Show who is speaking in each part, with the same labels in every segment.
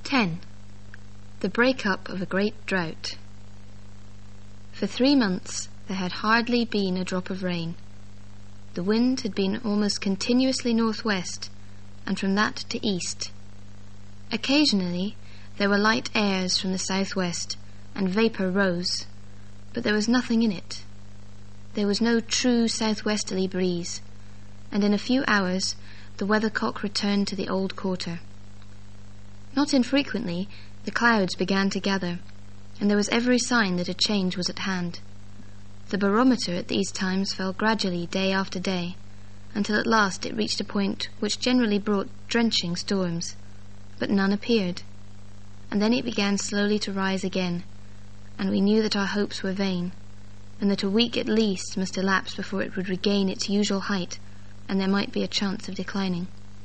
Speaker 1: 10. The break-up of a great drought. For 3 months there had hardly been a drop of rain. The wind had been almost continuously northwest, and from that to east. Occasionally there were light airs from the southwest, and vapour rose, but there was nothing in it. There was no true southwesterly breeze, and in a few hours the weathercock returned to the old quarter. Not infrequently the clouds began to gather, and there was every sign that a change was at hand. The barometer at these times fell gradually day after day, until at last it reached a point which generally brought drenching storms, but none appeared, and then it began slowly to rise again, and we knew that our hopes were vain, and that a week at least must elapse before it would regain its usual height, and there might be a chance of declining.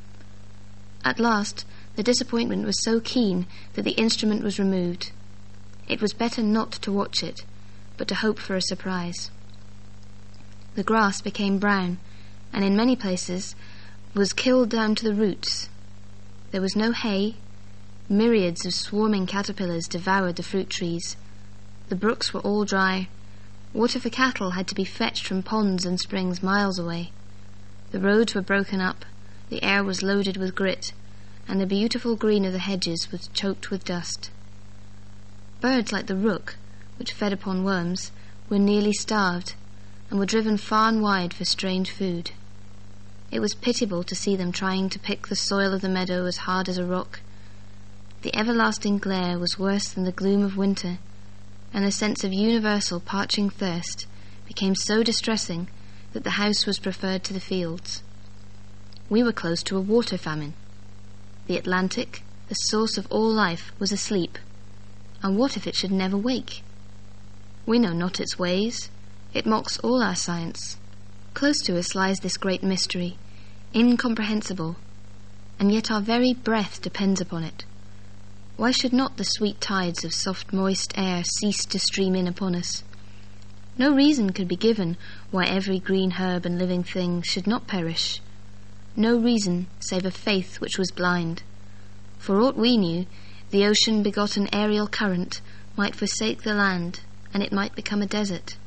Speaker 1: At last the disappointment was so keen that the instrument was removed. It was better not to watch it, but to hope for a surprise. The grass became brown, and in many places was killed down to the roots. There was no hay. Myriads of swarming caterpillars devoured the fruit trees. The brooks were all dry. Water for cattle had to be fetched from ponds and springs miles away. The roads were broken up, the air was loaded with grit, and the beautiful green of the hedges was choked with dust. Birds like the rook, which fed upon worms, were nearly starved, and were driven far and wide for strange food. It was pitiable to see them trying to pick the soil of the meadow as hard as a rock. The everlasting glare was worse than the gloom of winter, and a sense of universal parching thirst became so distressing that the house was preferred to the fields. We were close to a water famine. The Atlantic, the source of all life, was asleep, and what if it should never wake? We know not its ways. It mocks all our science. Close to us lies this great mystery, incomprehensible, and yet our very breath depends upon it. Why should not the sweet tides of soft moist air cease to stream in upon us? No reason could be given why every green herb and living thing should not perish. No reason save a faith which was blind. For aught we knew, the ocean begotten aerial current might forsake the land, and it might become a desert.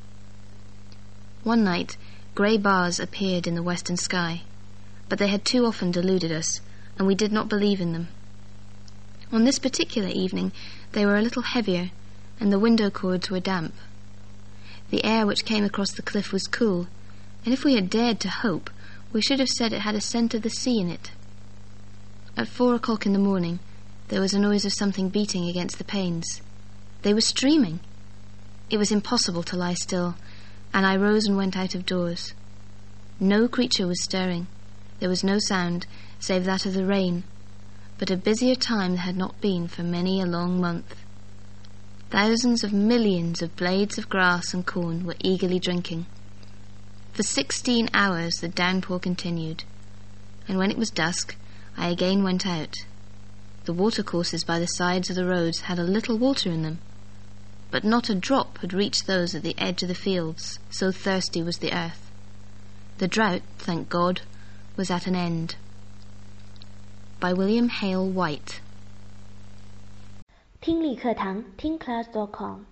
Speaker 1: One night grey bars appeared in the western sky, but they had too often deluded us, and we did not believe in them. On this particular evening they were a little heavier, and the window cords were damp. The air which came across the cliff was cool, and if we had dared to hope, we should have said it had a scent of the sea in it. At 4 o'clock in the morning there was a noise of something beating against the panes. They were streaming. It was impossible to lie still, and I rose and went out of doors. No creature was stirring. There was no sound save that of the rain, but a busier time there had not been for many a long month. Thousands of millions of blades of grass and corn were eagerly drinking. For 16 hours the downpour continued, and when it was dusk I again went out. The watercourses by the sides of the roads had a little water in them, but not a drop had reached those at the edge of the fields, so thirsty was the earth. The drought, thank God, was at an end. By William Hale White.
Speaker 2: 听力课堂听class.com